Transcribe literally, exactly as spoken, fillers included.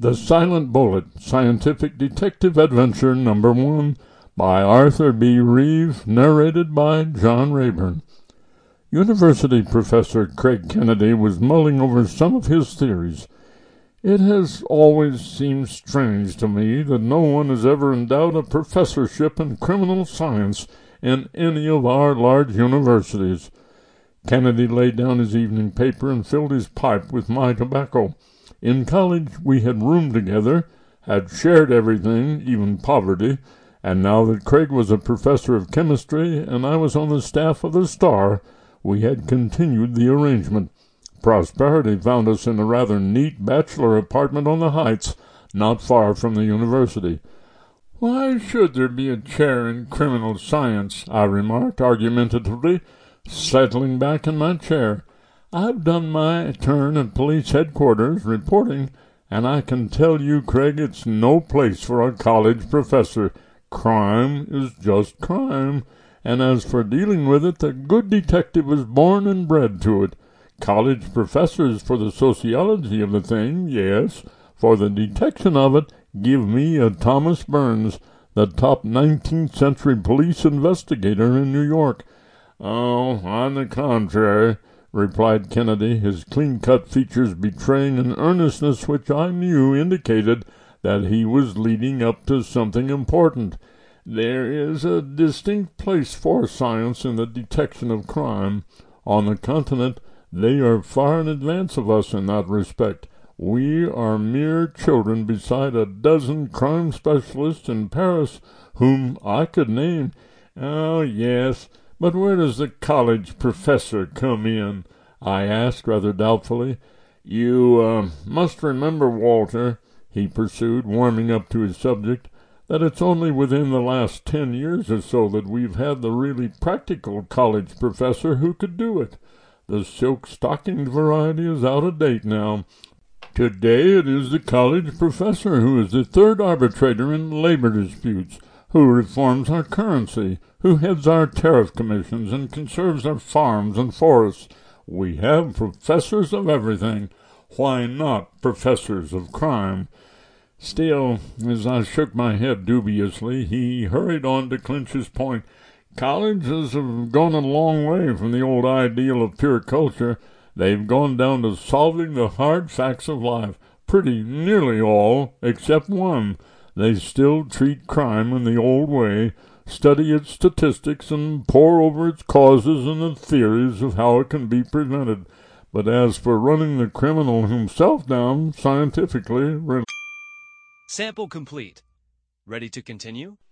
The Silent Bullet, Scientific Detective Adventure Number One, by Arthur B. Reeve, narrated by John Rayburn. University Professor Craig Kennedy was mulling over some of his theories. It has always seemed strange to me that no one has ever endowed a professorship in criminal science in any of our large universities. Kennedy laid down his evening paper and filled his pipe with my tobacco. In college we had roomed together, had shared everything, even poverty, and now that Craig was a professor of chemistry and I was on the staff of the Star, we had continued the arrangement. Prosperity found us in a rather neat bachelor apartment on the Heights, not far from the university. "Why should there be a chair in criminal science?" I remarked argumentatively, settling back in my chair. "I've done my turn at police headquarters, reporting, and I can tell you, Craig, it's no place for a college professor. Crime is just crime, and as for dealing with it, the good detective is born and bred to it. College professors for the sociology of the thing, yes. For the detection of it, give me a Thomas Burns, the top nineteenth century police investigator in New York." "Oh, on the contrary," replied Kennedy, his clean-cut features betraying an earnestness which I knew indicated that he was leading up to something important. "There is a distinct place for science in the detection of crime. On the continent, they are far in advance of us in that respect. We are mere children beside a dozen crime specialists in Paris whom I could name." "Oh, yes. But where does the college professor come in?" I asked, rather doubtfully. "You uh, must remember, Walter," he pursued, warming up to his subject, "that it's only within the last ten years or so that we've had the really practical college professor who could do it. The silk-stockinged variety is out of date now. Today it is the college professor who is the third arbitrator in labor disputes, who reforms our currency, who heads our tariff commissions and conserves our farms and forests. We have professors of everything. Why not professors of crime?" Still, as I shook my head dubiously, he hurried on to clinch his point. "Colleges have gone a long way from the old ideal of pure culture. They've gone down to solving the hard facts of life, pretty nearly all, except one. They still treat crime in the old way, study its statistics, and pore over its causes and the theories of how it can be prevented. But as for running the criminal himself down scientifically..." Sample complete. Ready to continue?